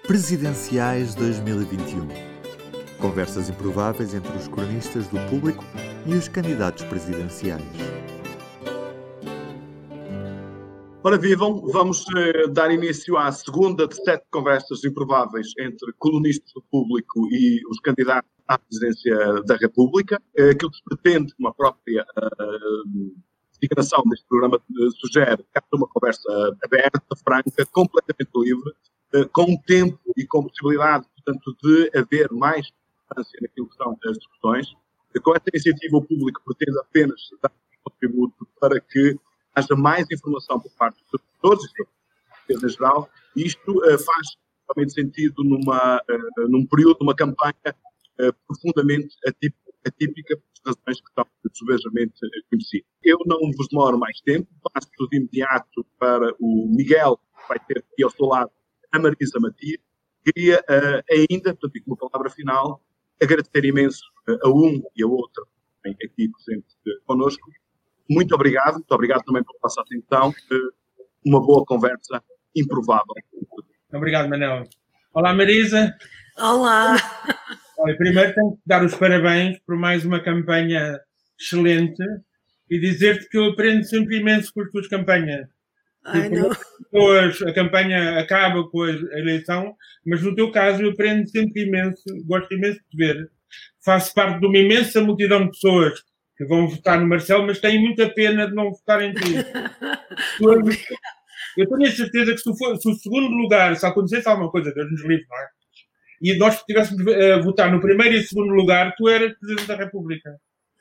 Presidenciais 2021. Conversas improváveis entre os cronistas do Público e os candidatos presidenciais. Ora vivam, vamos dar início à segunda de 7 conversas improváveis entre colunistas do Público e os candidatos à presidência da República. Aquilo que se pretende, como a própria designação deste programa sugere, é uma conversa aberta, franca, completamente livre, com tempo e com possibilidade, portanto, de haver mais substância naquilo que são as discussões. Com esta iniciativa, o Público pretende apenas dar um contributo para que haja mais informação por parte dos produtores e em geral. Isto faz totalmente sentido num período, numa campanha profundamente atípica, por razões que são subejamente conhecidas. Eu não vos demoro mais tempo, passo de imediato para o Miguel, que vai ter aqui ao seu lado a Marisa Matias. Queria ainda, portanto, e como palavra final, agradecer imenso a um e a outra aqui presente connosco. Muito obrigado também pela vossa atenção. Uma boa conversa improvável. Obrigado, Manel. Olá, Marisa. Olá. Olha, primeiro tenho que dar os parabéns por mais uma campanha excelente e dizer-te que eu aprendo sempre imenso com as tuas campanhas. A campanha acaba com a eleição, mas no teu caso eu aprendo sempre imenso, gosto imenso de ver. Faço parte de uma imensa multidão de pessoas que vão votar no Marcelo, mas têm muita pena de não votar em ti. Eu tenho a certeza que se o segundo lugar, se acontecesse alguma coisa, Deus nos livre, não é? E nós estivéssemos a votar no primeiro e segundo lugar, tu eras Presidente da República.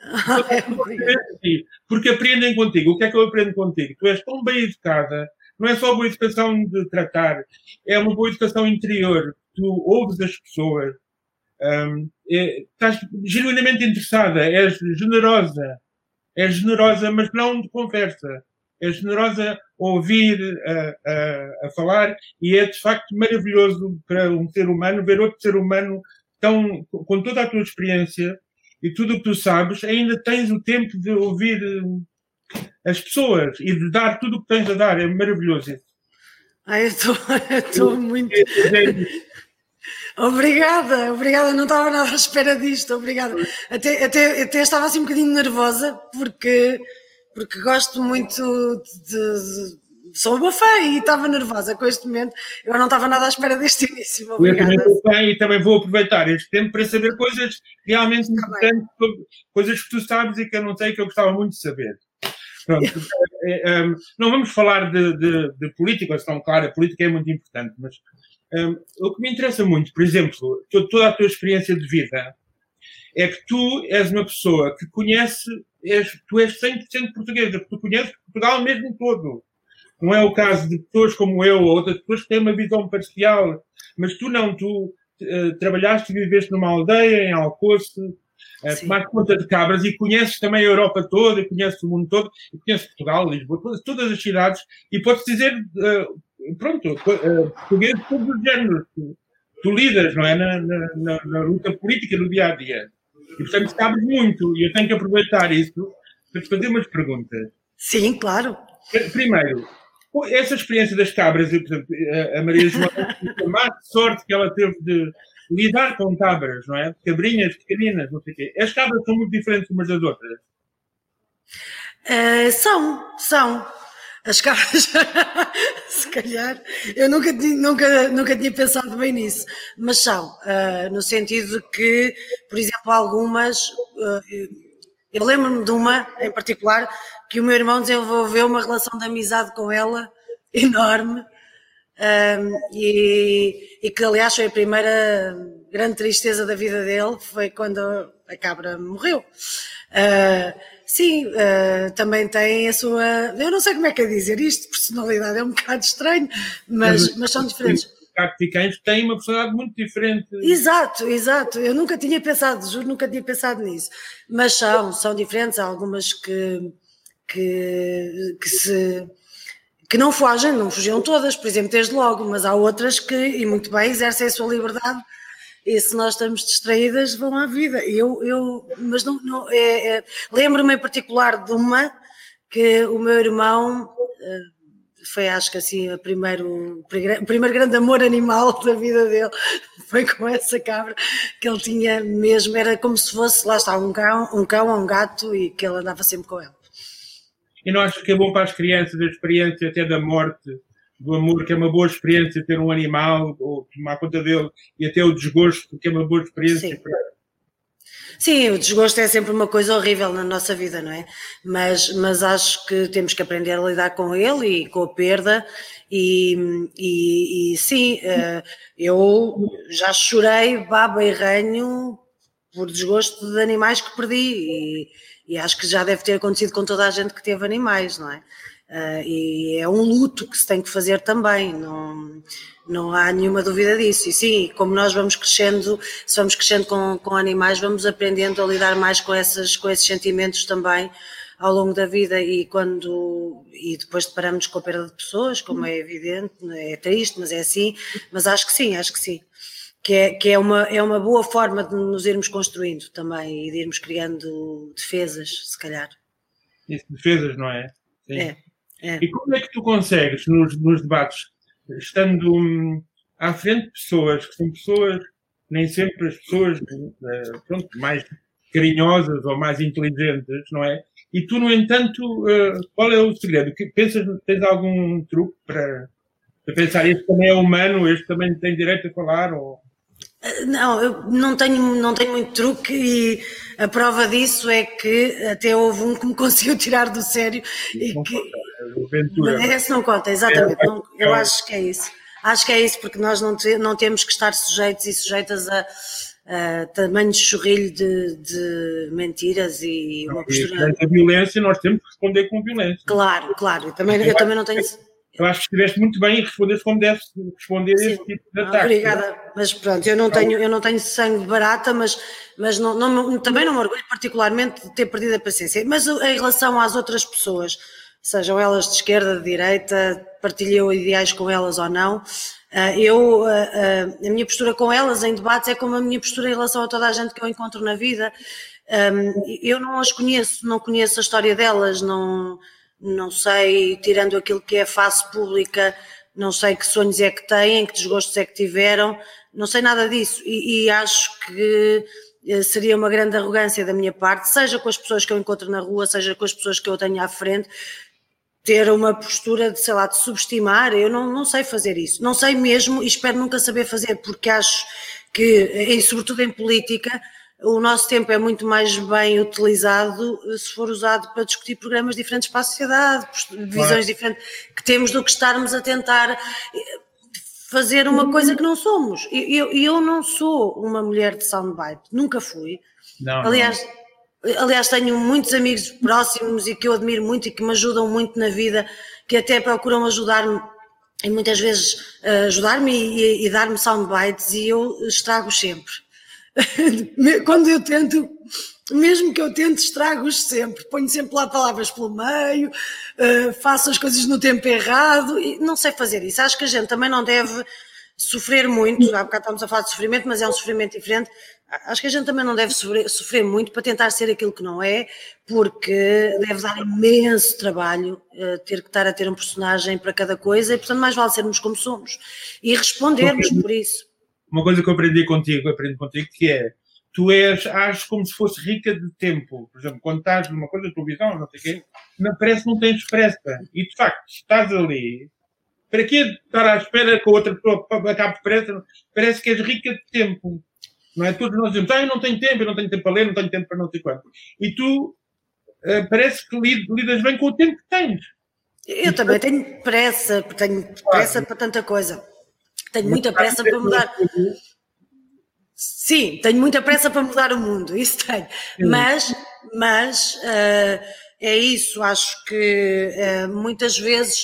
Porque aprendem contigo. O que é que eu aprendo contigo? Tu és tão bem educada, não é só boa educação de tratar, é uma boa educação interior. Tu ouves as pessoas, estás genuinamente interessada, és generosa, mas não de conversa. É generosa a ouvir, a falar, e é de facto maravilhoso para um ser humano ver outro ser humano com toda a tua experiência e tudo o que tu sabes, ainda tens o tempo de ouvir as pessoas e de dar tudo o que tens a dar. É maravilhoso isso. Eu estou muito... Obrigada, não estava nada à espera disto, obrigada. Até estava assim um bocadinho nervosa, porque gosto muito sou uma fã e estava nervosa com este momento. Eu não estava nada à espera deste início. Obrigada. Eu também sou fã e também vou aproveitar este tempo para saber coisas realmente importantes, coisas que tu sabes e que eu não sei, que eu gostava muito de saber. Pronto. Não vamos falar de política, senão, claro, a política é muito importante, mas o que me interessa muito, por exemplo, toda a tua experiência de vida, é que tu és uma pessoa que conhece, tu és 100% portuguesa, porque tu conheces Portugal mesmo todo. Não é o caso de pessoas como eu ou outras pessoas que têm uma visão parcial, mas tu não, tu trabalhaste e viveste numa aldeia, em Alcoce, tomaste conta de cabras e conheces também a Europa toda, e conheces o mundo todo, e conheces Portugal, Lisboa, todas as cidades, e podes dizer, português de todos os géneros. Tu lidas, não é, na luta política do dia-a-dia. E, portanto, sabes muito, e eu tenho que aproveitar isso para te fazer umas perguntas. Sim, claro. Primeiro, essa experiência das cabras, a Maria João, a má sorte que ela teve de lidar com cabras, não é? Cabrinhas pequeninas, não sei o quê. As cabras são muito diferentes umas das outras? São. As cabras, se calhar, eu nunca tinha pensado bem nisso, mas são, no sentido de que, por exemplo, algumas, eu lembro-me de uma em particular, que o meu irmão desenvolveu uma relação de amizade com ela enorme, e que aliás foi a primeira grande tristeza da vida dele, foi quando a cabra morreu. Sim, também tem a sua... Eu não sei como é que é dizer isto, personalidade é um bocado estranho, mas são diferentes. Os cães têm uma personalidade muito diferente. Exato. Eu nunca tinha pensado nisso. Mas são diferentes. Há algumas que não fugiam todas, por exemplo, desde logo, mas há outras que, e muito bem, exercem a sua liberdade. E se nós estamos distraídas, vão à vida. Mas lembro-me em particular de uma que o meu irmão foi acho que assim o primeiro grande amor animal da vida dele, foi com essa cabra que ele tinha mesmo, era como se fosse, lá está, um cão ou um gato e que ele andava sempre com ele. E não acho que é bom para as crianças a experiência até da morte, do amor, que é uma boa experiência ter um animal, ou tomar conta dele, e até o desgosto, que é uma boa experiência. Sim. Sim, o desgosto é sempre uma coisa horrível na nossa vida, não é? Mas acho que temos que aprender a lidar com ele e com a perda e sim, eu já chorei baba e ranho por desgosto de animais que perdi e acho que já deve ter acontecido com toda a gente que teve animais, não é? E é um luto que se tem que fazer também, não há nenhuma dúvida disso. E sim, como nós vamos crescendo, se vamos crescendo com animais, vamos aprendendo a lidar mais com esses sentimentos também ao longo da vida e depois deparamos com a perda de pessoas, como é evidente, é triste, mas é assim, mas acho que sim. Que é uma boa forma de nos irmos construindo também e de irmos criando defesas, se calhar. Isso, defesas, não é? Sim. É. E como é que tu consegues, nos debates, estando à frente de pessoas, que são pessoas, nem sempre as pessoas mais carinhosas ou mais inteligentes, não é? E tu, no entanto, qual é o segredo? Tens algum truque para pensar, este também é humano, este também tem direito a falar? Ou... Não, eu não tenho muito truque e a prova disso é que até houve um que me conseguiu tirar do sério e que esse não conta, exatamente, eu acho que é isso. Acho que é isso, porque nós não temos que estar sujeitos e sujeitas a tamanho chorrilho de mentiras e uma postura... A violência, nós temos que responder com violência. Claro, eu também não tenho... Eu acho que estiveste muito bem e respondeste como deves responder a esse tipo de ataque. Obrigada, mas pronto, eu não tenho sangue de barata, mas também não me orgulho particularmente de ter perdido a paciência. Mas em relação às outras pessoas, sejam elas de esquerda, de direita, partilho ideais com elas ou não, a minha postura com elas em debates é como a minha postura em relação a toda a gente que eu encontro na vida. Eu não as conheço, não conheço a história delas, não sei, tirando aquilo que é a face pública, não sei que sonhos é que têm, que desgostos é que tiveram, não sei nada disso e acho que seria uma grande arrogância da minha parte, seja com as pessoas que eu encontro na rua, seja com as pessoas que eu tenho à frente, ter uma postura de, sei lá, de subestimar. Eu não sei fazer isso, não sei mesmo e espero nunca saber fazer, porque acho que, sobretudo em política, o nosso tempo é muito mais bem utilizado se for usado para discutir programas diferentes para a sociedade, visões diferentes que temos, do que estarmos a tentar fazer uma coisa que não somos. Eu não sou uma mulher de soundbite, nunca fui. Não, Aliás, tenho muitos amigos próximos e que eu admiro muito e que me ajudam muito na vida, que até procuram ajudar-me e muitas vezes ajudar-me e dar-me soundbites e eu estrago sempre. Quando eu tento, mesmo que eu tente, estrago-os sempre, ponho sempre lá palavras pelo meio, faço as coisas no tempo errado e não sei fazer isso. Acho que a gente também não deve sofrer muito, há bocado estamos a falar de sofrimento, mas é um sofrimento diferente. Acho que a gente também não deve sofrer muito para tentar ser aquilo que não é, porque deve dar imenso trabalho ter que estar a ter um personagem para cada coisa e, portanto, mais vale sermos como somos e respondermos por isso. Uma coisa que eu aprendi contigo, que é, tu ages como se fosse rica de tempo. Por exemplo, quando estás numa coisa de televisão, não sei o quê, parece que não tens pressa. E, de facto, estás ali, para que estar à espera que a outra pessoa acabe depressa? Parece que és rica de tempo. Não é? Todos nós dizemos, eu não tenho tempo para ler, não tenho tempo para não sei quanto. E tu, parece que lidas bem com o tempo que tens. Eu também tenho pressa para tanta coisa. Tenho muita pressa para mudar. Sim, tenho muita pressa para mudar o mundo, isso tenho. Mas é isso, acho que muitas vezes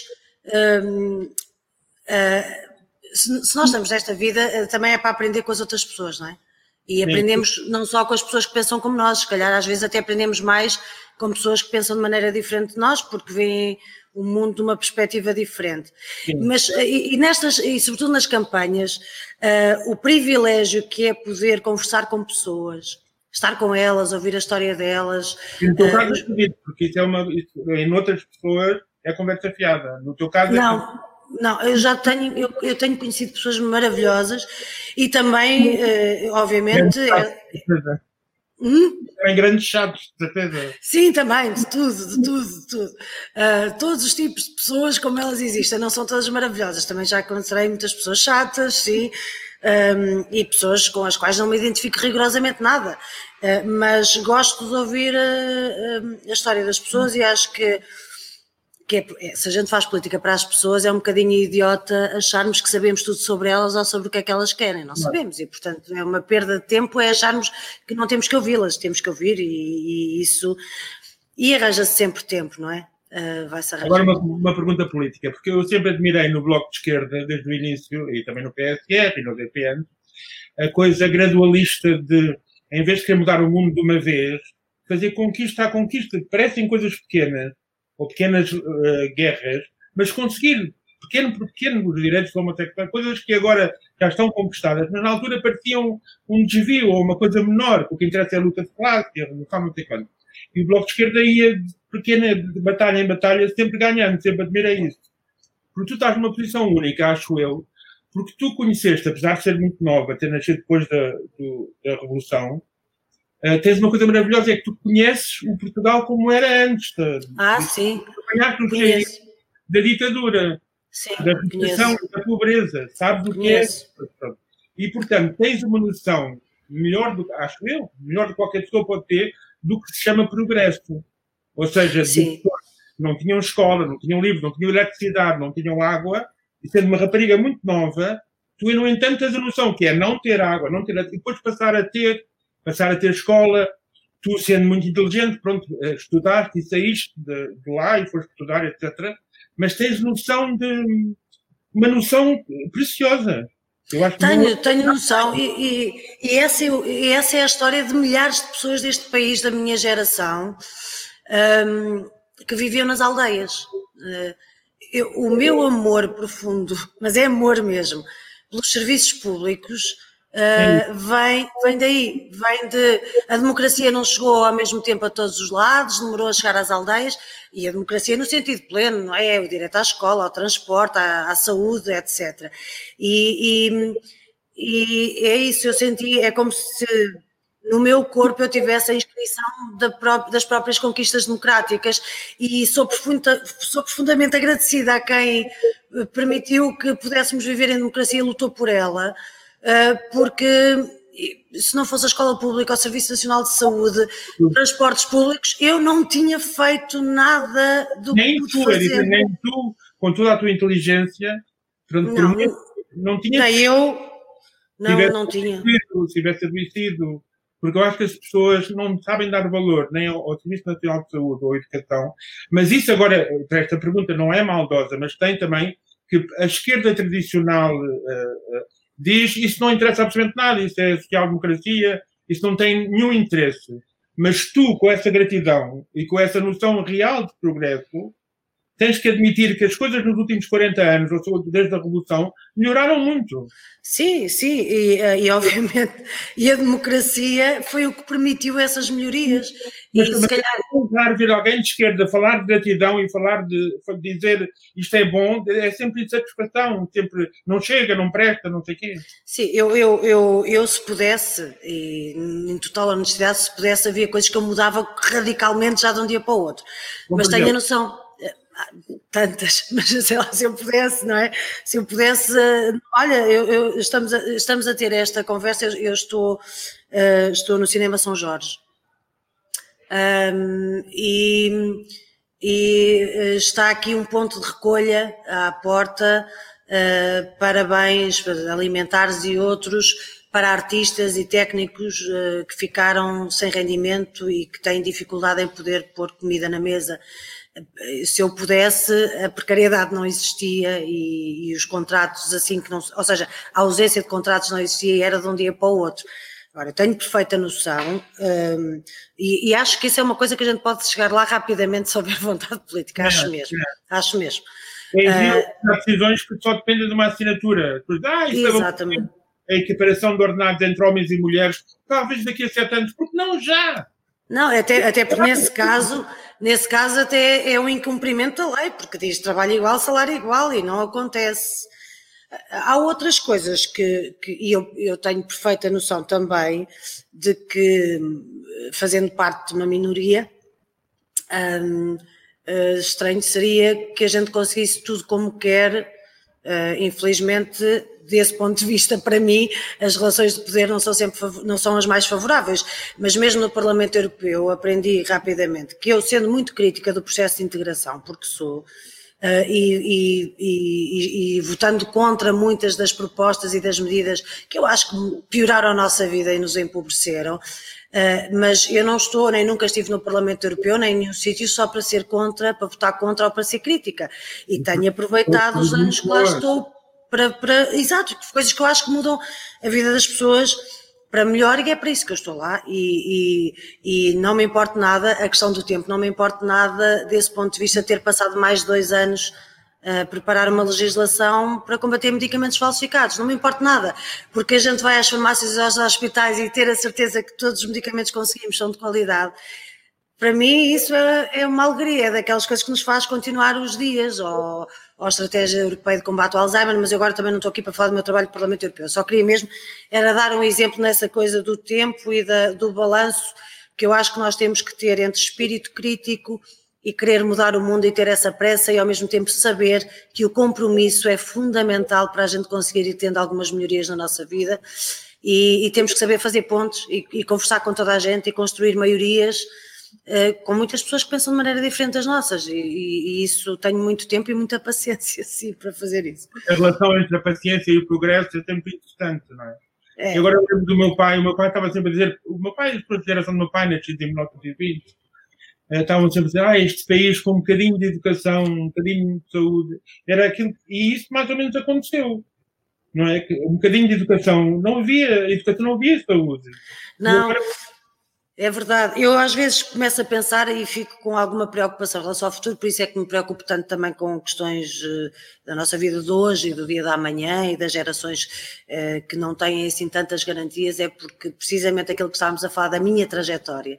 se nós estamos nesta vida também é para aprender com as outras pessoas, não é? E aprendemos não só com as pessoas que pensam como nós, se calhar às vezes até aprendemos mais com pessoas que pensam de maneira diferente de nós, porque veem o mundo de uma perspectiva diferente. Mas, e sobretudo nas campanhas, o privilégio que é poder conversar com pessoas, estar com elas, ouvir a história delas. Porque isso em outras pessoas é conversa fiada. No teu caso... Não, eu tenho conhecido pessoas maravilhosas e também, obviamente... Também grandes chatos, de certeza. Sim, também, de tudo. Todos os tipos de pessoas, como elas existem, não são todas maravilhosas. Também já encontrei muitas pessoas chatas, sim, e pessoas com as quais não me identifico rigorosamente nada. Mas gosto de ouvir a história das pessoas e acho que se a gente faz política para as pessoas é um bocadinho idiota acharmos que sabemos tudo sobre elas ou sobre o que é que elas querem, não sabemos, e portanto é uma perda de tempo acharmos que não temos que ouvi-las, temos que ouvir e isso, e arranja-se sempre tempo, não é? Vai-se arranjar. Agora uma pergunta política, porque eu sempre admirei no Bloco de Esquerda, desde o início, e também no PSF e no DPN, a coisa gradualista de, em vez de querer mudar o mundo de uma vez, fazer conquista a conquista, parecem coisas pequenas, ou pequenas guerras, mas conseguir, pequeno por pequeno, os direitos do homossexual, coisas que agora já estão conquistadas, mas na altura pareciam um desvio ou uma coisa menor, o que interessa é a luta de classe, a revolução, não sei quanto. E o Bloco de Esquerda ia de pequena de batalha em batalha, sempre ganhando, sempre admirei isso. Porque tu estás numa posição única, acho eu, porque tu conheceste, apesar de ser muito nova, ter nascido depois da Revolução, tens uma coisa maravilhosa, é que tu conheces o Portugal como era antes. Sim. Apanhaste da ditadura, sim, da repressão, da pobreza, sabes o que é? E, portanto, tens uma noção melhor do que qualquer pessoa pode ter, do que se chama progresso. Ou seja, não tinham escola, não tinham livros, não tinham eletricidade, não tinham água, e sendo uma rapariga muito nova, tu, no entanto, tens a noção que é não ter água, não ter, e depois passar a ter escola, tu sendo muito inteligente, pronto, estudaste e saíste de lá e foste estudar, etc. Mas tens noção uma noção preciosa. Eu acho tenho noção e essa é a história de milhares de pessoas deste país, da minha geração, que viviam nas aldeias. O meu amor profundo, mas é amor mesmo, pelos serviços públicos, vem daí, a democracia não chegou ao mesmo tempo a todos os lados, demorou a chegar às aldeias, e a democracia no sentido pleno, não é? O direito à escola, ao transporte, à saúde, etc. E é isso, eu senti, é como se no meu corpo eu tivesse a inscrição das próprias conquistas democráticas, e sou profundamente agradecida a quem permitiu que pudéssemos viver em democracia e lutou por ela. Porque se não fosse a escola pública, o Serviço Nacional de Saúde, transportes públicos, eu não tinha feito nada do que pude fazer. Nem tu, com toda a tua inteligência, não tinha. Nem eu, não tinha. Se tivesse adoecido, porque eu acho que as pessoas não sabem dar valor nem ao Serviço Nacional de Saúde ou à educação, mas isso agora, esta pergunta não é maldosa, mas tem também que a esquerda tradicional diz, isso não interessa absolutamente nada, isso é social-democracia, isso não tem nenhum interesse. Mas tu, com essa gratidão e com essa noção real de progresso, tens que admitir que as coisas nos últimos 40 anos, ou desde a Revolução, melhoraram muito. Sim, e obviamente, e a democracia foi o que permitiu essas melhorias. Mas se calhar ver alguém de esquerda falar de gratidão e falar de dizer isto é bom, é sempre insatisfação, sempre não chega, não presta, não sei o quê. Sim, eu se pudesse, e em total honestidade, se pudesse, havia coisas que eu mudava radicalmente já de um dia para o outro. Mas tenho a noção... Tantas, mas sei lá, se eu pudesse, não é? Se eu pudesse, olha, estamos a ter esta conversa, eu estou no Cinema São Jorge, e está aqui um ponto de recolha à porta para bens alimentares e outros para artistas e técnicos que ficaram sem rendimento e que têm dificuldade em poder pôr comida na mesa. Se eu pudesse, a precariedade não existia e os contratos assim que não... Ou seja, a ausência de contratos não existia e era de um dia para o outro. Agora, eu tenho perfeita noção e acho que isso é uma coisa que a gente pode chegar lá rapidamente se houver vontade política, acho mesmo. Há decisões que só dependem de uma assinatura. Exatamente. A equiparação de ordenados entre homens e mulheres, talvez daqui a 7 anos, porque não já? Não, até porque nesse caso nesse caso até é um incumprimento da lei, porque diz trabalho igual, salário igual, e não acontece. Há outras coisas e eu tenho perfeita noção também de que, fazendo parte de uma minoria, estranho seria que a gente conseguisse tudo como quer. Infelizmente, desse ponto de vista, para mim, as relações de poder não são as mais favoráveis, mas mesmo no Parlamento Europeu aprendi rapidamente que eu, sendo muito crítica do processo de integração, porque sou, e votando contra muitas das propostas e das medidas que eu acho que pioraram a nossa vida e nos empobreceram, mas eu não estou, nem nunca estive no Parlamento Europeu, nem em nenhum sítio, só para ser contra, para votar contra ou para ser crítica. E tenho aproveitado os anos que lá estou exato, coisas que eu acho que mudam a vida das pessoas para melhor, e é para isso que eu estou lá. E não me importa nada, a questão do tempo, não me importa nada desse ponto de vista, ter passado mais de 2 anos a preparar uma legislação para combater medicamentos falsificados. Não me importa nada, porque a gente vai às farmácias e aos hospitais e ter a certeza que todos os medicamentos que conseguimos são de qualidade. Para mim isso é uma alegria, é daquelas coisas que nos faz continuar os dias, ou a Estratégia Europeia de Combate ao Alzheimer, mas eu agora também não estou aqui para falar do meu trabalho no Parlamento Europeu, só queria mesmo era dar um exemplo nessa coisa do tempo e do balanço que eu acho que nós temos que ter entre espírito crítico e querer mudar o mundo e ter essa pressa, e ao mesmo tempo saber que o compromisso é fundamental para a gente conseguir ir tendo algumas melhorias na nossa vida, e temos que saber fazer pontos e conversar com toda a gente e construir maiorias com muitas pessoas que pensam de maneira diferente das nossas, e isso tenho muito tempo e muita paciência, sim, para fazer isso. A relação entre a paciência e o progresso é sempre interessante, não é? E agora eu lembro do meu pai estava sempre a dizer, o meu pai, a geração do meu pai, nascido em 1920, estavam sempre a dizer, este país com um bocadinho de educação, um bocadinho de saúde, era aquilo, e isso mais ou menos aconteceu, não é? Um bocadinho de educação, não havia saúde. Não, é verdade. Eu às vezes começo a pensar e fico com alguma preocupação em relação ao futuro, por isso é que me preocupo tanto também com questões da nossa vida de hoje e do dia da amanhã e das gerações que não têm assim tantas garantias, é porque precisamente aquilo que estávamos a falar da minha trajetória.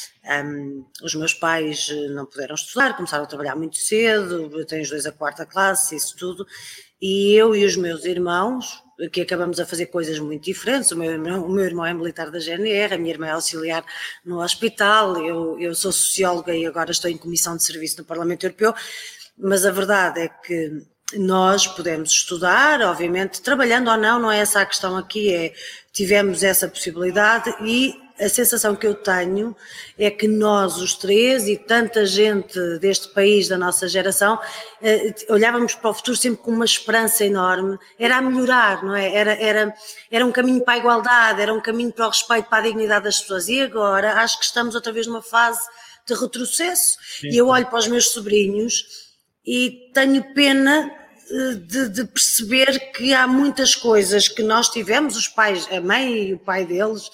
Os meus pais não puderam estudar, começaram a trabalhar muito cedo, eu tenho os 2 a 4ª classe, isso tudo, e eu e os meus irmãos, que acabamos a fazer coisas muito diferentes, o meu irmão é militar da GNR, a minha irmã é auxiliar no hospital, eu sou socióloga e agora estou em comissão de serviço no Parlamento Europeu, mas a verdade é que nós podemos estudar, obviamente, trabalhando ou não é essa a questão aqui, tivemos essa possibilidade, e a sensação que eu tenho é que nós, os 3, e tanta gente deste país, da nossa geração, olhávamos para o futuro sempre com uma esperança enorme, era a melhorar, não é? Era um caminho para a igualdade, era um caminho para o respeito, para a dignidade das pessoas, e agora acho que estamos outra vez numa fase de retrocesso. Sim. E eu olho para os meus sobrinhos e tenho pena de perceber que há muitas coisas que nós tivemos, os pais, a mãe e o pai deles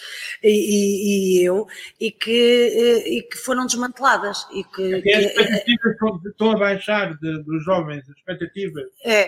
e eu, e que foram desmanteladas. E que as expectativas estão a baixar dos jovens, as expectativas.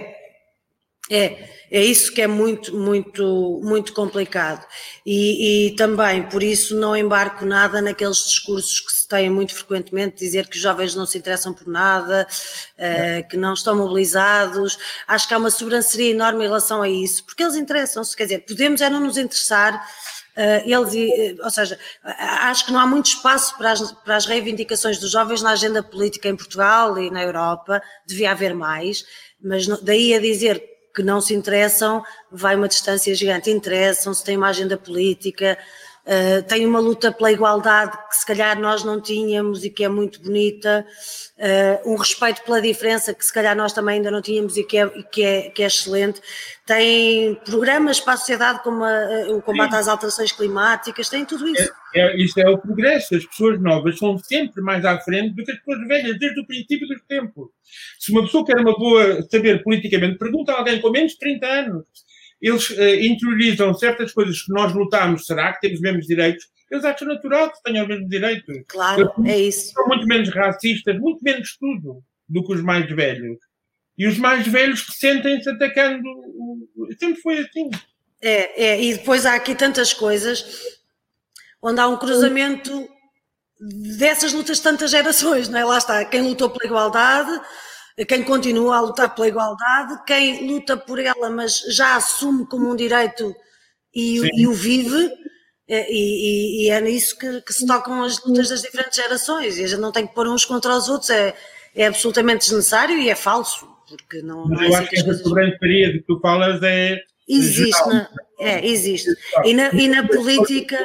É isso que é muito, muito, muito complicado, e também por isso não embarco nada naqueles discursos que se têm muito frequentemente, dizer que os jovens não se interessam por nada, que não estão mobilizados. Acho que há uma sobranceria enorme em relação a isso, porque eles interessam-se, quer dizer, podemos não nos interessar, ou seja, acho que não há muito espaço para as reivindicações dos jovens na agenda política em Portugal e na Europa, devia haver mais, mas daí a dizer que não se interessam, vai uma distância gigante. Interessam-se, têm uma agenda política, têm uma luta pela igualdade que se calhar nós não tínhamos e que é muito bonita, um respeito pela diferença que se calhar nós também ainda não tínhamos e que é excelente. Têm programas para a sociedade como o combate às alterações climáticas, têm tudo isso. Isto é o progresso. As pessoas novas são sempre mais à frente do que as pessoas velhas, desde o princípio dos tempos. Se uma pessoa quer uma boa saber politicamente, pergunta a alguém com menos de 30 anos. Eles interiorizam certas coisas que nós lutamos, será que temos os mesmos direitos? Eles acham natural que tenham os mesmos direitos. Claro, é isso. São muito menos racistas, muito menos tudo do que os mais velhos. E os mais velhos que sentem-se atacando. Sempre foi assim. E depois há aqui tantas coisas onde há um cruzamento dessas lutas de tantas gerações, não é? Lá está, quem lutou pela igualdade, quem continua a lutar pela igualdade, quem luta por ela, mas já assume como um direito e o vive, e é nisso que se tocam as lutas das diferentes gerações, e a gente não tem que pôr uns contra os outros, é absolutamente desnecessário e é falso, porque não mas é eu assim acho que essa soberania de que tu falas existe, existe. E na política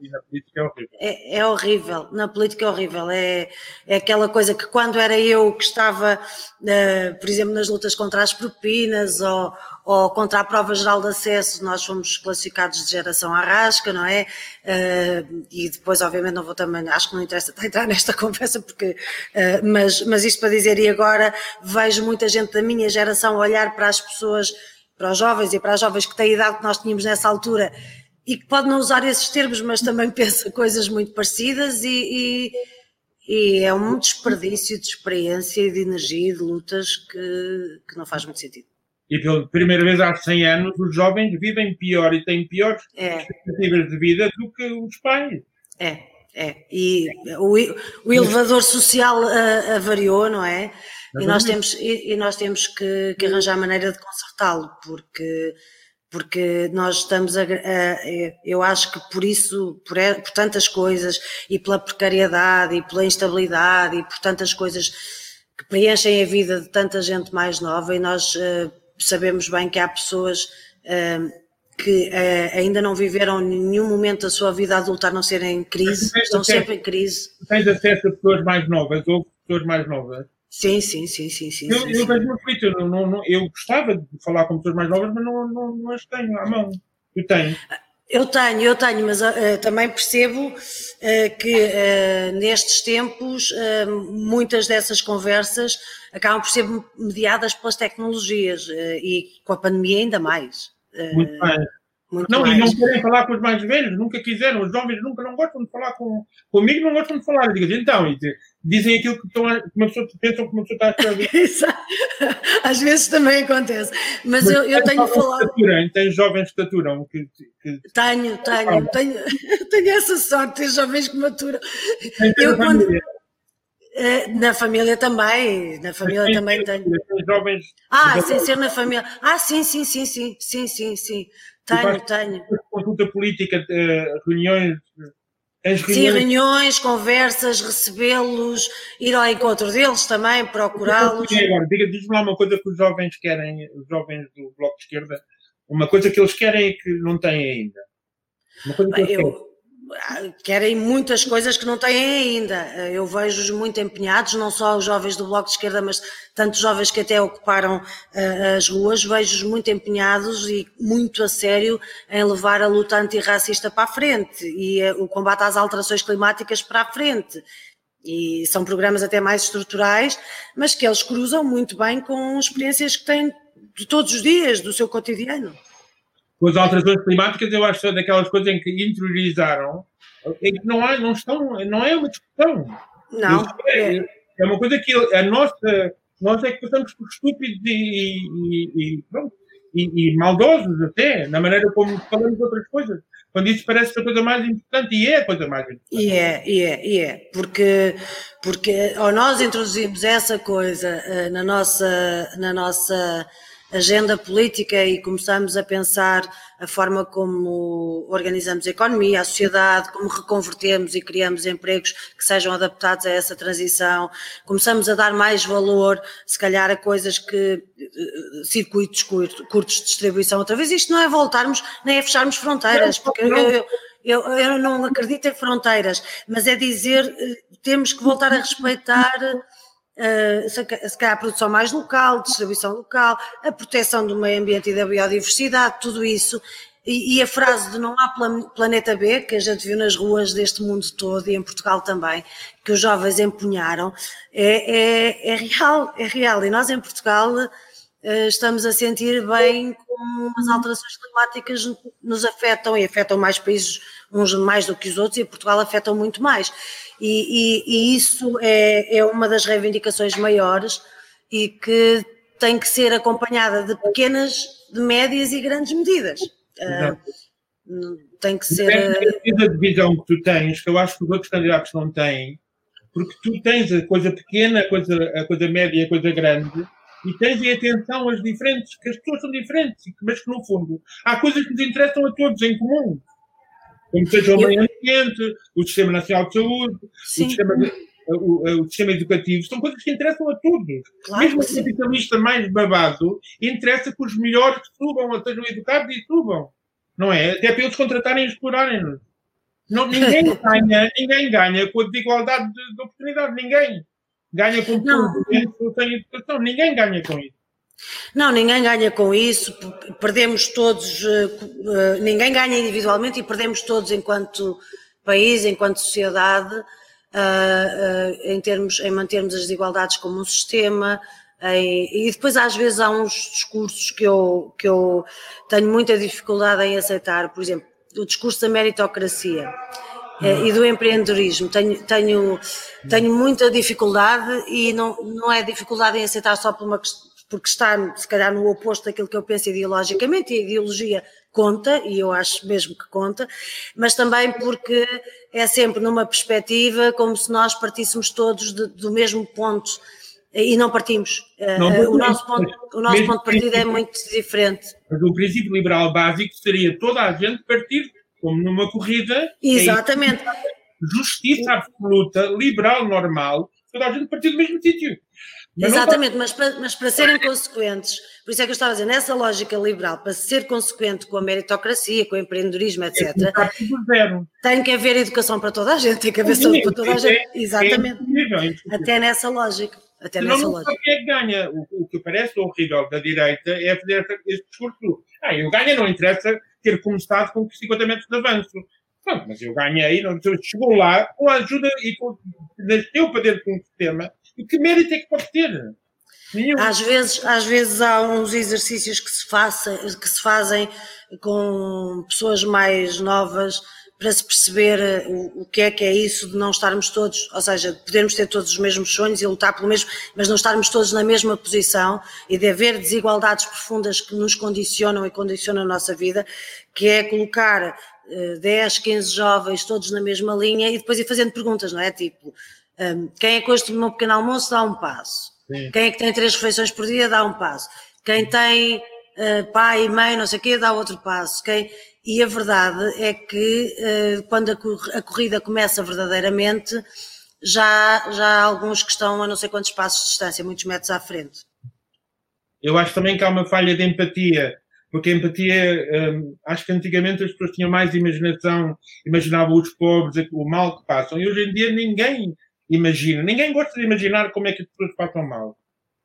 é horrível. Na política é horrível. É aquela coisa que quando era eu que estava, por exemplo, nas lutas contra as propinas ou contra a prova geral de acesso, nós fomos classificados de geração Arrasca, não é? E depois, obviamente, não vou também, acho que não interessa entrar nesta conversa, porque, mas isto para dizer, e agora vejo muita gente da minha geração olhar para as pessoas, para os jovens e para as jovens que têm a idade que nós tínhamos nessa altura e que pode não usar esses termos, mas também pensa coisas muito parecidas e é um desperdício de experiência e de energia e de lutas que não faz muito sentido. E pela primeira vez há 100 anos os jovens vivem pior e têm piores expectativas de vida do que os pais. E o elevador social avariou, não é? E nós temos que arranjar maneira de consertá-lo, porque nós estamos eu acho que por isso, por tantas coisas, e pela precariedade, e pela instabilidade, e por tantas coisas que preenchem a vida de tanta gente mais nova, e nós sabemos bem que há pessoas que ainda não viveram nenhum momento da sua vida adulta a não ser em crise, estão sempre em crise. Tens acesso a pessoas mais novas, ou pessoas mais novas? Sim. Eu vejo muito, eu gostava de falar com pessoas mais novas, mas não as tenho à mão. Tu tens? Eu tenho, mas também percebo que nestes tempos muitas dessas conversas acabam por ser mediadas pelas tecnologias e com a pandemia ainda mais. Muito bem. E não querem falar com os mais velhos, nunca quiseram, os jovens nunca não gostam de falar comigo, não gostam de falar. Digo, então, dizem aquilo que uma pessoa pensam que uma pessoa está a escrever. Às vezes também acontece, mas eu tenho falado. Tem jovens que aturam. Tenho essa sorte de ter jovens que maturam. Na família também tenho. Tem jovens. Sem ser na família. Sim. Tenho. Consulta política, reuniões. Sim, reuniões, conversas, recebê-los, ir ao encontro deles também, procurá-los. Agora, diz-me lá uma coisa que os jovens querem, os jovens do Bloco de Esquerda, uma coisa que eles querem e que não têm ainda. Uma coisa que querem muitas coisas que não têm ainda. Eu vejo-os muito empenhados, não só os jovens do Bloco de Esquerda, mas tantos jovens que até ocuparam as ruas, vejo-os muito empenhados e muito a sério em levar a luta antirracista para a frente e o combate às alterações climáticas para a frente. E são programas até mais estruturais, mas que eles cruzam muito bem com experiências que têm de todos os dias, do seu cotidiano. Com as alterações climáticas, eu acho que são daquelas coisas em que interiorizaram, em que não é uma discussão. Não. É uma coisa que nós é que passamos por estúpidos e maldosos até, na maneira como falamos de outras coisas. Quando isso parece a coisa mais importante, e é a coisa mais importante. E é. Porque ao nós introduzimos essa coisa na nossa agenda política e começamos a pensar a forma como organizamos a economia, a sociedade, como reconvertemos e criamos empregos que sejam adaptados a essa transição, começamos a dar mais valor, se calhar, a coisas que circuitos curtos de distribuição. Outra vez, isto não é voltarmos nem é fecharmos fronteiras, porque eu não acredito em fronteiras, mas é dizer, temos que voltar a respeitar se calhar a produção mais local, distribuição local, a proteção do meio ambiente e da biodiversidade, tudo isso. E a frase de não há planeta B, que a gente viu nas ruas deste mundo todo e em Portugal também, que os jovens empunharam, é real. E nós em Portugal estamos a sentir bem como as alterações climáticas nos afetam, e afetam mais países, uns mais do que os outros, e Portugal afetam muito mais. E isso é uma das reivindicações maiores e que tem que ser acompanhada de pequenas, de médias e grandes medidas. tem que ser... A divisão que tu tens, que eu acho que os outros candidatos não têm, porque tu tens a coisa pequena, a coisa média e a coisa grande, e tens em atenção as diferentes, que as pessoas são diferentes, mas que no fundo há coisas que nos interessam a todos em comum. Como seja o meio ambiente, o Sistema Nacional de Saúde, o sistema educativo, são coisas que interessam a todos. Claro, mesmo o capitalista mais babado, interessa que os melhores subam, sejam educados e subam. Não é? Até para eles contratarem e explorarem-nos. Ninguém ganha com a desigualdade de oportunidade. Ninguém ganha com tudo. Sem educação. Ninguém ganha com isso. Não, ninguém ganha com isso. Perdemos todos. Ninguém ganha individualmente e perdemos todos enquanto país, enquanto sociedade, em mantermos as desigualdades como um sistema. E depois às vezes há uns discursos que eu tenho muita dificuldade em aceitar, por exemplo, o discurso da meritocracia e do empreendedorismo. Tenho muita dificuldade, e não é dificuldade em aceitar só porque está se calhar no oposto daquilo que eu penso ideologicamente, e a ideologia conta, e eu acho mesmo que conta, mas também porque é sempre numa perspectiva como se nós partíssemos todos do mesmo ponto. E não partimos. O nosso ponto de partida é muito diferente. Mas o princípio liberal básico seria toda a gente partir, como numa corrida. Exatamente. Justiça absoluta, liberal, normal, toda a gente partir do mesmo sítio. Exatamente, mas para serem consequentes, por isso é que eu estava a dizer, nessa lógica liberal, para ser consequente com a meritocracia, com o empreendedorismo, etc., tem que haver educação para toda a gente, tem que haver saúde para toda a gente. Exatamente. Até nessa lógica. Não sabe quem é que ganha. O que parece horrível da direita é fazer este discurso. Eu ganho, não interessa ter começado com 50 metros de avanço. Não, mas eu ganhei, chegou lá com a ajuda e nasceu para dentro de um sistema. E que mérito é que pode ter? Às vezes há uns exercícios que se fazem com pessoas mais novas para se perceber o que é isso de não estarmos todos, ou seja, de podermos ter todos os mesmos sonhos e lutar pelo mesmo, mas não estarmos todos na mesma posição, e de haver desigualdades profundas que nos condicionam e condicionam a nossa vida, que é colocar 10, 15 jovens todos na mesma linha e depois ir fazendo perguntas, não é? Tipo, quem é que hoje tomou um pequeno almoço dá um passo. Sim. Quem é que tem 3 refeições por dia dá um passo. Quem tem pai e mãe, não sei o quê, dá outro passo. E a verdade é que quando a corrida começa verdadeiramente, já há alguns que estão a não sei quantos passos de distância, muitos metros à frente. Eu acho também que há uma falha de empatia, porque a empatia, acho que antigamente as pessoas tinham mais imaginação, imaginavam os pobres, o mal que passam, e hoje em dia ninguém imagina, ninguém gosta de imaginar como é que as pessoas passam mal.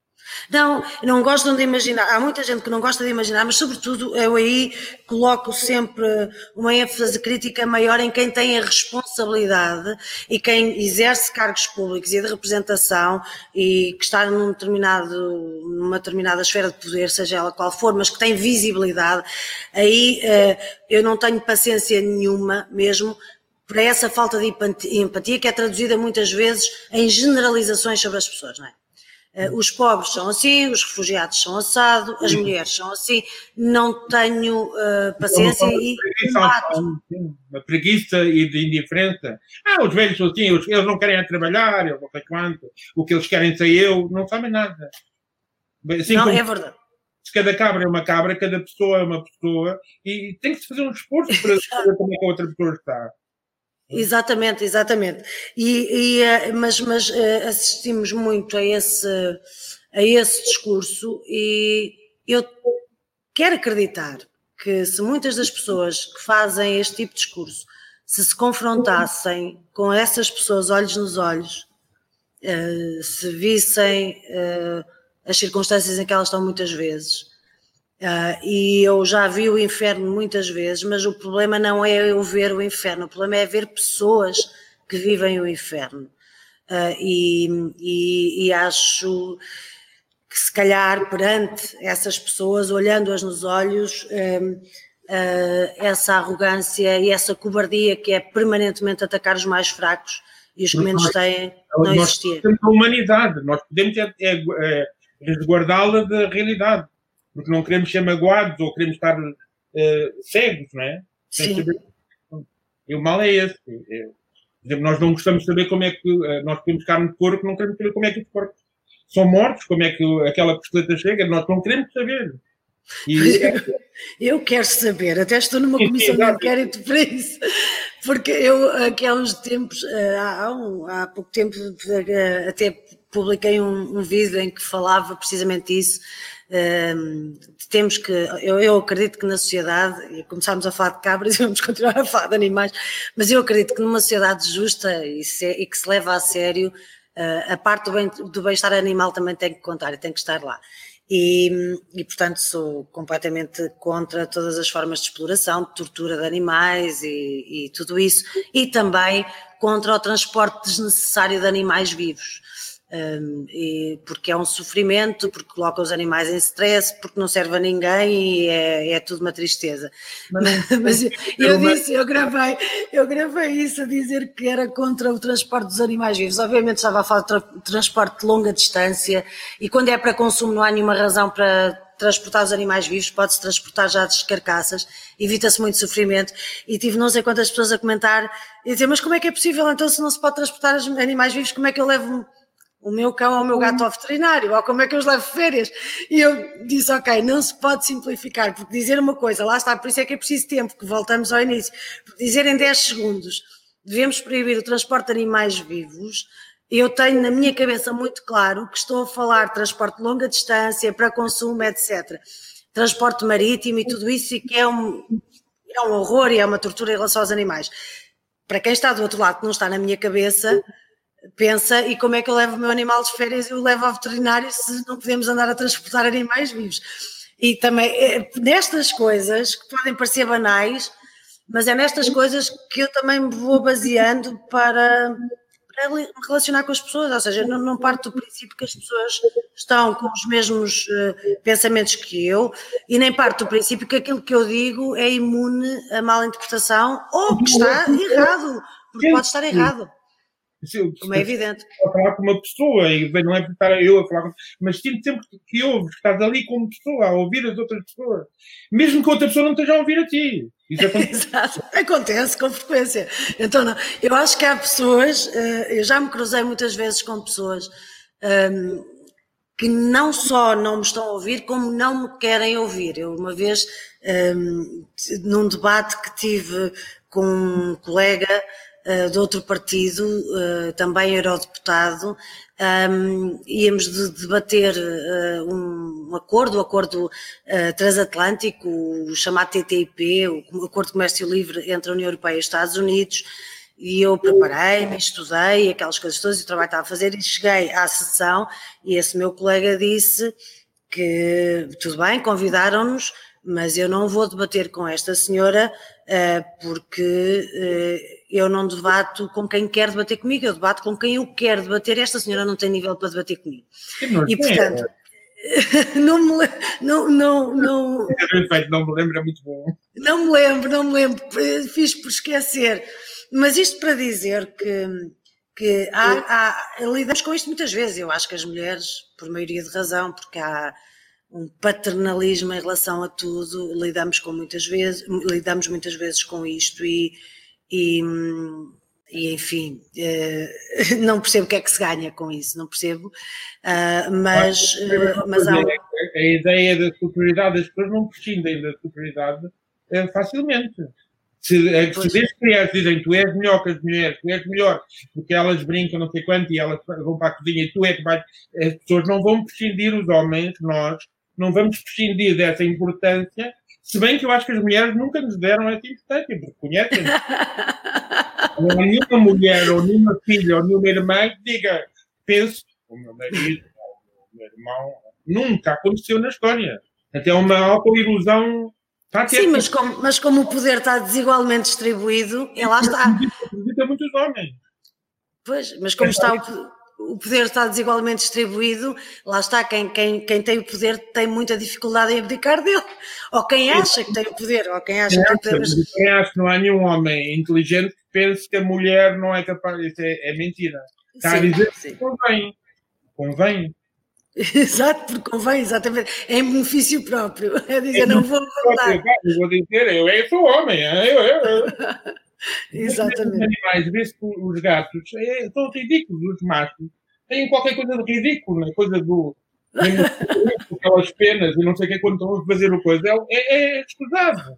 Não gostam de imaginar, há muita gente que não gosta de imaginar, mas sobretudo eu aí coloco sempre uma ênfase crítica maior em quem tem a responsabilidade e quem exerce cargos públicos e de representação e que está numa determinada esfera de poder, seja ela qual for, mas que tem visibilidade. Aí eu não tenho paciência nenhuma mesmo para essa falta de empatia, que é traduzida muitas vezes em generalizações sobre as pessoas, não é? Os pobres são assim, os refugiados são assado, as mulheres são assim, não tenho paciência e uma preguiça e de indiferença. Os velhos são assim, eles não querem trabalhar, eu não sei quanto, o que eles querem ser eu, não sabem nada. Assim, não, é verdade. Se cada cabra é uma cabra, cada pessoa é uma pessoa, e tem que se fazer um esforço para saber como é que a outra pessoa está. Exatamente. Mas assistimos muito a esse discurso, e eu quero acreditar que se muitas das pessoas que fazem este tipo de discurso se confrontassem com essas pessoas olhos nos olhos, se vissem as circunstâncias em que elas estão muitas vezes, e eu já vi o inferno muitas vezes, mas o problema não é eu ver o inferno, o problema é ver pessoas que vivem o inferno, e acho que se calhar perante essas pessoas, olhando-as nos olhos, essa arrogância e essa cobardia que é permanentemente atacar os mais fracos e os que menos têm, não existia. Nós temos a humanidade, nós podemos resguardá-la da realidade, porque não queremos ser magoados ou queremos estar cegos, não é? Sim. E o mal é esse. Por exemplo, nós não gostamos de saber como é que nós comemos carne de porco, não queremos saber como é que os porcos são mortos, como é que aquela costeleta chega, nós não queremos saber. Eu quero saber, até estou numa comissão de inquérito para isso, porque eu aqui há uns tempos, há pouco tempo, até publiquei um vídeo em que falava precisamente disso. Temos que, eu acredito que na sociedade, e começámos a falar de cabras e vamos continuar a falar de animais, mas eu acredito que numa sociedade justa e que se leva a sério, a parte do bem-estar animal também tem que contar e tem que estar lá. E, portanto, sou completamente contra todas as formas de exploração, de tortura de animais e tudo isso, e também contra o transporte desnecessário de animais vivos, porque é um sofrimento, porque coloca os animais em stress, porque não serve a ninguém e é tudo uma tristeza. Mas eu gravei isso a dizer que era contra o transporte dos animais vivos. Obviamente estava a falar de transporte de longa distância e quando é para consumo não há nenhuma razão para transportar os animais vivos, pode-se transportar já as carcaças, evita-se muito sofrimento, e tive não sei quantas pessoas a comentar e dizer, mas como é que é possível então se não se pode transportar os animais vivos, como é que eu levo o meu cão ou o meu gato ao veterinário, ou como é que eu os levo de férias? E eu disse, ok, não se pode simplificar, porque dizer uma coisa, lá está, por isso é que é preciso tempo, que voltamos ao início, porque dizer em 10 segundos, devemos proibir o transporte de animais vivos, eu tenho na minha cabeça muito claro que estou a falar de transporte de longa distância, para consumo, etc. Transporte marítimo e tudo isso, e que é um horror e é uma tortura em relação aos animais. Para quem está do outro lado, que não está na minha cabeça, pensa, e como é que eu levo o meu animal de férias e o levo ao veterinário se não podemos andar a transportar animais vivos? E também, nestas coisas, que podem parecer banais, mas é nestas coisas que eu também me vou baseando para relacionar com as pessoas, ou seja, não parto do princípio que as pessoas estão com os mesmos pensamentos que eu, e nem parto do princípio que aquilo que eu digo é imune a mal interpretação, ou que está errado, porque pode estar errado. Como é evidente. A falar com uma pessoa, e não é por estar eu a falar com, mas sinto sempre que ouves, estás ali como pessoa, a ouvir as outras pessoas, mesmo que outra pessoa não esteja a ouvir a ti. Isso acontece. Exato. Acontece com frequência. Então, não, eu acho que há pessoas, eu já me cruzei muitas vezes com pessoas que não só não me estão a ouvir, como não me querem ouvir. Eu uma vez, num debate que tive com um colega de outro partido, também eurodeputado, íamos debater um acordo, o acordo transatlântico, o chamado TTIP, o Acordo de Comércio Livre entre a União Europeia e os Estados Unidos, e eu preparei-me, estudei aquelas coisas todas, e o trabalho estava a fazer, e cheguei à sessão, e esse meu colega disse que, tudo bem, convidaram-nos, mas eu não vou debater com esta senhora porque eu não debato com quem quer debater comigo, eu debato com quem eu quero debater. Esta senhora não tem nível para debater comigo. E portanto, não me lembro, é muito bom. Não me lembro, fiz por esquecer. Mas isto para dizer que lidamos com isto muitas vezes. Eu acho que as mulheres, por maioria de razão, porque há um paternalismo em relação a tudo, lidamos muitas vezes com isto e enfim, não percebo o que é que se ganha com isso, não percebo, mas há a ideia da superioridade, as pessoas não prescindem da superioridade facilmente. Se desde crianças dizem tu és melhor que as mulheres, tu és melhor, porque elas brincam não sei quanto e elas vão para a cozinha e tu é que vais, as pessoas não vão prescindir, os homens, nós, não vamos prescindir dessa importância, se bem que eu acho que as mulheres nunca nos deram essa importância, porque conhecem. Não há nenhuma mulher, ou nenhuma filha, ou nenhuma irmã que diga, penso, o meu marido, o meu irmão, nunca aconteceu na história. Até uma autoilusão. Sim, mas como o poder está desigualmente distribuído, lá está. Acredita muitos homens. Pois, mas como está o poder está desigualmente distribuído, lá está, quem tem o poder tem muita dificuldade em abdicar dele, ou quem acha que tem o poder, ou quem acha que tem o poder. Quem acha que não há nenhum homem inteligente que pense que a mulher não é capaz, isso é mentira. Está a dizer que convém. Exato, porque convém, exatamente, é em benefício próprio, é dizer, não vou votar. Eu vou dizer, eu sou homem, Exatamente. Os animais, vê-se que os gatos são ridículos, os machos. Têm qualquer coisa de ridículo, né? Coisa do... aquelas penas e não sei o que, quando estão a fazer o coisa. É escusado.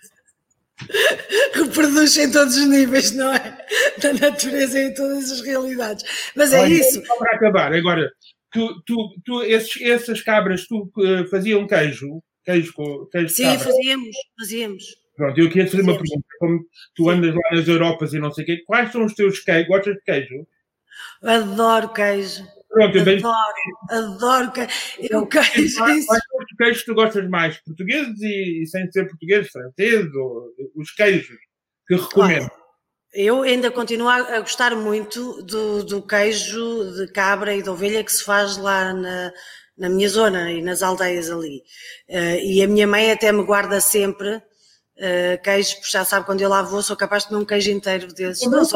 Reproduz em todos os níveis, não é? Da natureza em todas as realidades. Mas é isso. Para acabar, agora, essas cabras, faziam queijo Sim, cabra. fazíamos. Pronto, eu queria fazer uma pergunta. Como tu andas lá nas Europas e não sei o quê, quais são os teus queijos? Gostas de queijo? Adoro queijo. Pronto, Adoro queijo. Eu queijo. Quais são os queijos que tu gostas mais? Portugueses e sem ser portugueses, franceses, ou os queijos que recomendo? Olha, eu ainda continuo a gostar muito do queijo de cabra e de ovelha que se faz lá na minha zona e nas aldeias ali. E a minha mãe até me guarda sempre queijo, porque já sabe, quando eu lá vou, sou capaz de comer um queijo inteiro desses. Não,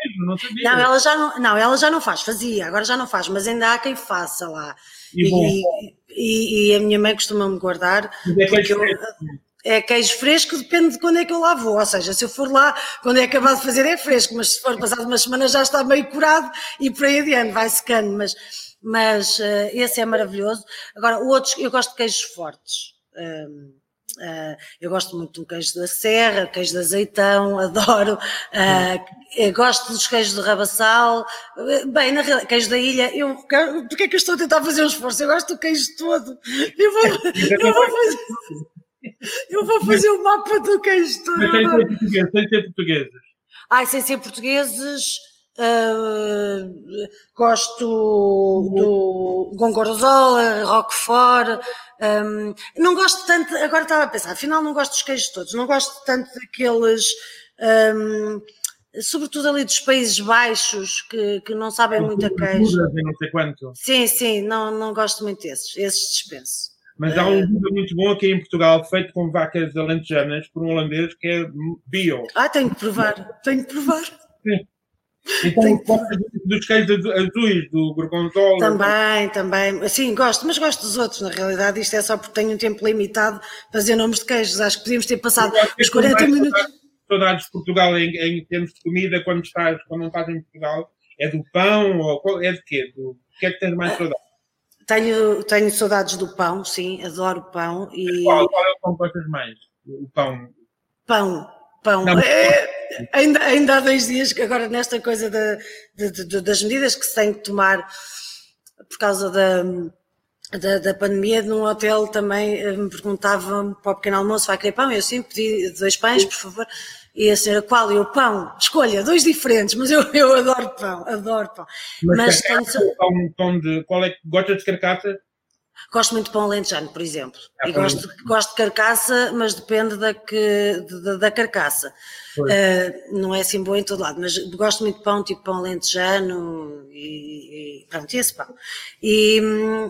ela já não faz, fazia, agora já não faz, mas ainda há quem faça lá. E a minha mãe costuma-me guardar. É queijo fresco, depende de quando é que eu lá vou. Ou seja, se eu for lá, quando é acabado de fazer é fresco, mas se for passado umas semanas já está meio curado e por aí adiante, vai secando. Mas esse é maravilhoso. Agora, outros, eu gosto de queijos fortes. Eu gosto muito do queijo da serra, queijo de azeitão, adoro. Eu gosto dos queijos de rabassal. Bem, na realidade, queijo da ilha, porque é que eu estou a tentar fazer um esforço? Eu gosto do queijo todo. Eu vou fazer o mapa do queijo todo. Mas tem que ser portugueses. Sem ser portugueses, gosto do Gorgonzola, Roquefort. Não gosto tanto, agora estava a pensar, afinal não gosto dos queijos todos, não gosto tanto daqueles, sobretudo ali dos Países Baixos, que não sabem muito a queijo. Não sei quanto. Sim, não gosto muito esses dispenso. Mas há um vinho muito bom aqui em Portugal, feito com vacas alentejanas, por um holandês, que é bio. Tenho que provar. Sim. Então, dos queijos azuis, do Gorgonzola. Também. Sim, gosto, mas gosto dos outros. Na realidade, isto é só porque tenho um tempo limitado para fazer nomes de queijos. Acho que podíamos ter passado os 40 minutos. Saudades de Portugal em termos de comida, quando não estás em Portugal, é do pão ou é de quê? O que é que tens mais saudades? Tenho saudades do pão, sim, adoro pão. Qual é o pão que gostas mais? O pão? Pão. Ainda há 2 dias, agora nesta coisa das medidas que se tem que tomar por causa da pandemia, num hotel também me perguntavam para o pequeno almoço, vai querer pão? Eu sim, pedi 2 pães, por favor. E a senhora, qual? Eu, pão. Escolha, 2 diferentes, mas eu adoro pão. Mas qual é que gostas de carcaça? Gosto muito de pão alentejano, por exemplo. E gosto de carcaça, mas depende da carcaça. Não é assim boa em todo lado, mas gosto muito de pão, tipo pão alentejano e pronto, esse pão. E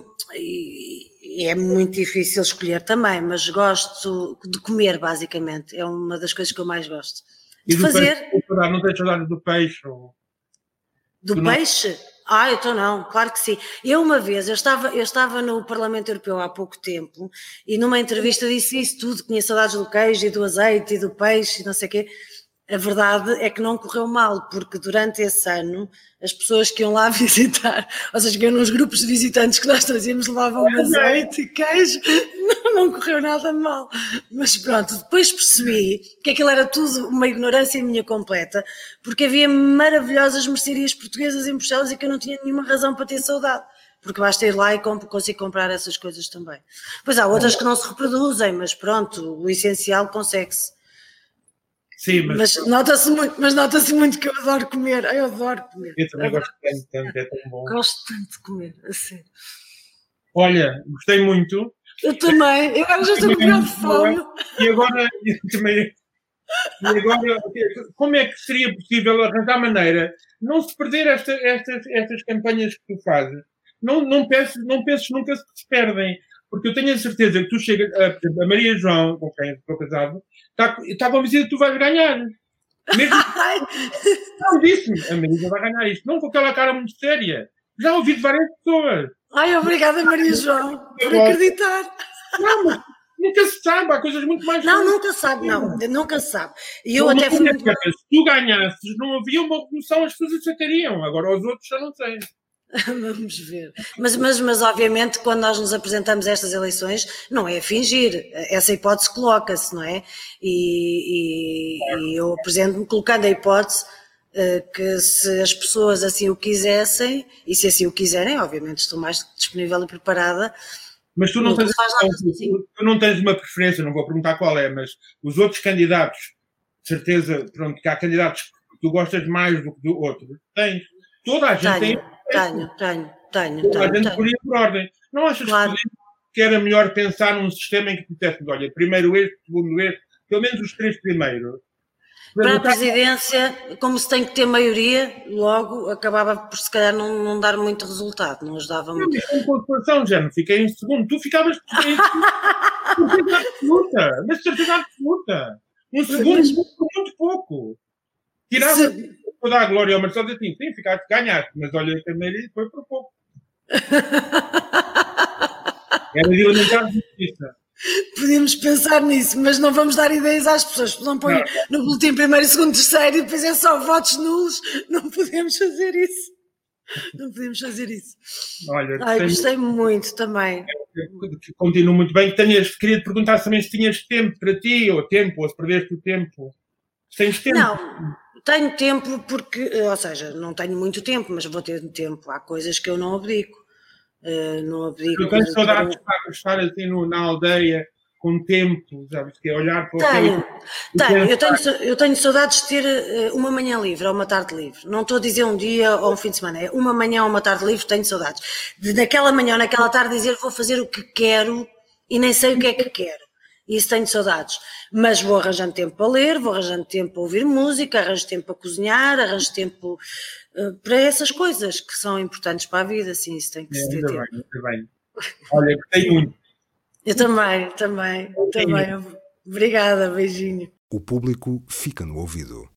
é muito difícil escolher também, mas gosto de comer, basicamente. É uma das coisas que eu mais gosto. De fazer. Peixe, não tens saudades do peixe? Do peixe? Então não, claro que sim. Uma vez, eu estava no Parlamento Europeu há pouco tempo e numa entrevista disse isso tudo, tinha saudades do queijo e do azeite e do peixe e não sei o quê. A verdade é que não correu mal, porque durante esse ano as pessoas que iam lá visitar, ou seja, que iam nos grupos de visitantes que nós trazíamos, levavam azeite e queijo, não correu nada mal. Mas pronto, depois percebi que aquilo era tudo uma ignorância minha completa, porque havia maravilhosas mercearias portuguesas em Bruxelas e que eu não tinha nenhuma razão para ter saudade. Porque basta ir lá e consigo comprar essas coisas também. Pois há outras que não se reproduzem, mas pronto, o essencial consegue-se. Sim, mas nota-se muito que eu adoro comer. Eu adoro comer. Eu também gosto tanto, é tão bom. Gosto tanto de comer, assim. Olha, gostei muito. Eu também. Eu agora já estou com de fome. E agora, como é que seria possível arranjar maneira de não se perder estas campanhas que tu fazes? Não penses nunca que se perdem. Porque eu tenho a certeza que tu chegas, por exemplo, a Maria João, com quem estou casado, está convencida que tu vais ganhar. Mesmo não disse-me, a Maria vai ganhar isto. Não com aquela cara muito séria. Já ouvi de várias pessoas. Obrigada, Maria João, por acreditar. Nunca se sabe, há coisas muito mais... Não, nunca se sabe. E eu Uma até fui coisa muito... é, se tu ganhasses, não havia uma revolução, as pessoas achatariam. Agora os outros já não sei. Vamos ver. Mas obviamente quando nós nos apresentamos a estas eleições não é fingir, essa hipótese coloca-se, não é? E eu apresento-me colocando a hipótese que se as pessoas assim o quisessem, e se assim o quiserem, obviamente estou mais disponível e preparada. Mas tu não tens uma preferência, não vou perguntar qual é, mas os outros candidatos, de certeza, pronto, que há candidatos que tu gostas mais do que do outro, tens. Toda a gente tem. Toda a gente podia por ordem. Não achas que era melhor pensar num sistema em que tu disseste, olha, primeiro este, segundo este, pelo menos os 3 primeiros? Para a presidência, como se tem que ter maioria, logo acabava por se calhar não dar muito resultado, não ajudava muito. Não, pontuação, já não fiquei em segundo. Tu ficavas em certeza absoluta, mas certeza absoluta. Um segundo, muito pouco. Tirava toda a glória ao Marcelo assim, sim, ficaste, ganhaste, mas olha, primeiro foi por pouco. Era de alimentar a justiça. Podíamos pensar nisso, mas não vamos dar ideias às pessoas. Não põe no boletim primeiro, segundo, terceiro e depois é só votos nulos. Não podemos fazer isso. Olha, gostei muito também. Continuo muito bem. Queria te perguntar também se tinhas tempo para ti, ou se perdeste o tempo. Se tens tempo. Não, tenho tempo porque, ou seja, não tenho muito tempo, mas vou ter tempo. Há coisas que eu não abdico. Eu tenho saudades de estar assim na aldeia com tempo, sabes, que é olhar para o eu tenho saudades de ter uma manhã livre ou uma tarde livre. Não estou a dizer um dia ou um fim de semana, é uma manhã ou uma tarde livre, tenho saudades. Naquela manhã ou naquela tarde dizer vou fazer o que quero e nem sei o que é que quero. Isso tenho saudades. Mas vou arranjando tempo para ler, vou arranjando tempo para ouvir música, arranjo tempo para cozinhar, arranjo tempo para essas coisas que são importantes para a vida, assim, isso tem que se ter tempo. Muito bem. Olha, gostei muito. Eu também. Obrigada, beijinho. O público fica no ouvido.